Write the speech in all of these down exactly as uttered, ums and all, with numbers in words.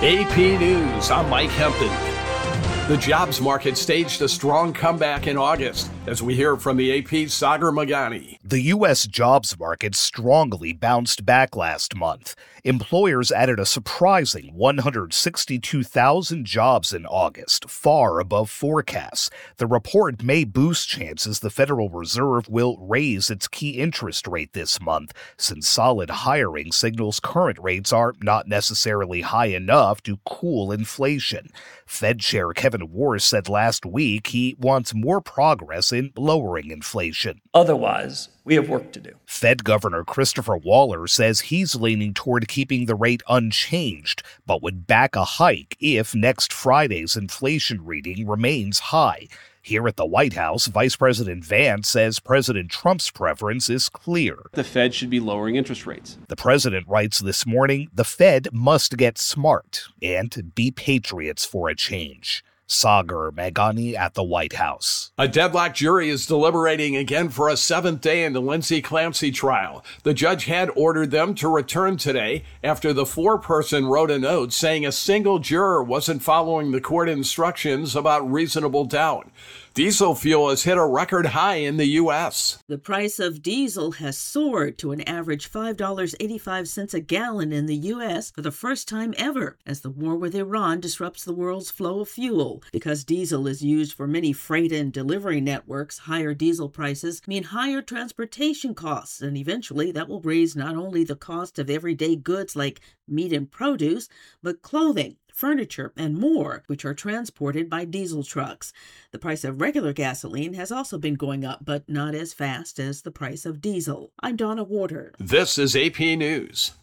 A P News, I'm Mike Hempton. The jobs market staged a strong comeback in August, as we hear from the A P's Sagar Meghani. The U S jobs market strongly bounced back last month. Employers added a surprising one hundred sixty-two thousand jobs in August, far above forecasts. The report may boost chances the Federal Reserve will raise its key interest rate this month, since solid hiring signals current rates are not necessarily high enough to cool inflation. Fed Chair Kevin Warsh said last week he wants more progress in lowering inflation. Otherwise, we have work to do. Fed Governor Christopher Waller says he's leaning toward keeping the rate unchanged, but would back a hike if next Friday's inflation reading remains high. Here at the White House, Vice President Vance says President Trump's preference is clear. The Fed should be lowering interest rates. The president writes this morning, the Fed must get smart and be patriots for a change. Sagar Meghani at the White House. A deadlocked jury is deliberating again for a seventh day in the Lindsay Clancy trial. The judge had ordered them to return today after the foreperson wrote a note saying a single juror wasn't following the court instructions about reasonable doubt. Diesel fuel has hit a record high in the U S. The price of diesel has soared to an average five dollars and eighty-five cents a gallon in the U S for the first time ever, as the war with Iran disrupts the world's flow of fuel. Because diesel is used for many freight and delivery networks, higher diesel prices mean higher transportation costs, and eventually that will raise not only the cost of everyday goods like meat and produce, but clothing, furniture, and more, which are transported by diesel trucks. The price of regular gasoline has also been going up, but not as fast as the price of diesel. I'm Donna Warder. This is A P News.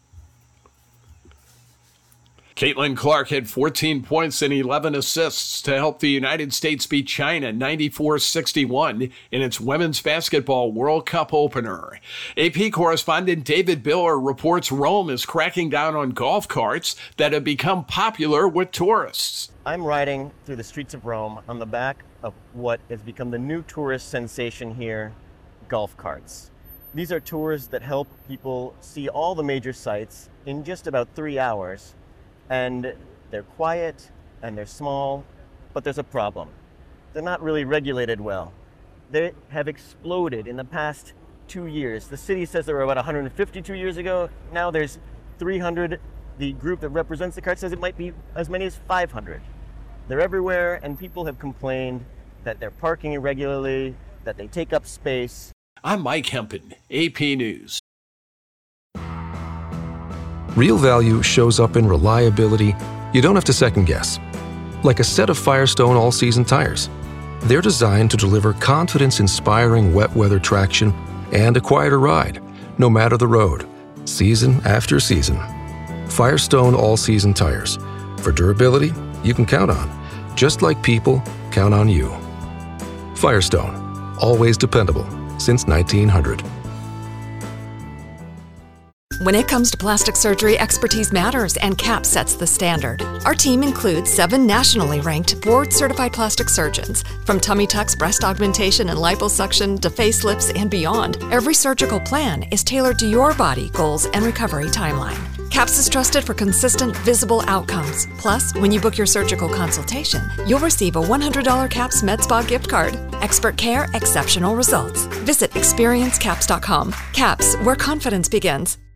Caitlin Clark had fourteen points and eleven assists to help the United States beat China ninety-four sixty-one in its Women's Basketball World Cup opener. A P correspondent David Biller reports Rome is cracking down on golf carts that have become popular with tourists. I'm riding through the streets of Rome on the back of what has become the new tourist sensation here, golf carts. These are tours that help people see all the major sites in just about three hours. And they're quiet and they're small, but there's a problem. They're not really regulated well. They have exploded in the past two years. The city says there were about one hundred fifty-two years ago. Now there's three hundred. The group that represents the cart says it might be as many as five hundred. They're everywhere, and people have complained that they're parking irregularly, that they take up space. I'm Mike Hempton, A P News. Real value shows up in reliability you don't have to second guess. Like a set of Firestone all-season tires. They're designed to deliver confidence-inspiring wet weather traction and a quieter ride, no matter the road, season after season. Firestone all-season tires. For durability you can count on, just like people count on you. Firestone, always dependable since nineteen hundred. When it comes to plastic surgery, expertise matters, and CAP sets the standard. Our team includes seven nationally ranked, board-certified plastic surgeons. From tummy tucks, breast augmentation, and liposuction to facelifts and beyond, every surgical plan is tailored to your body, goals, and recovery timeline. CAPS is trusted for consistent, visible outcomes. Plus, when you book your surgical consultation, you'll receive a one hundred dollars CAPS Med Spa gift card. Expert care, exceptional results. Visit experience caps dot com. CAPS, where confidence begins.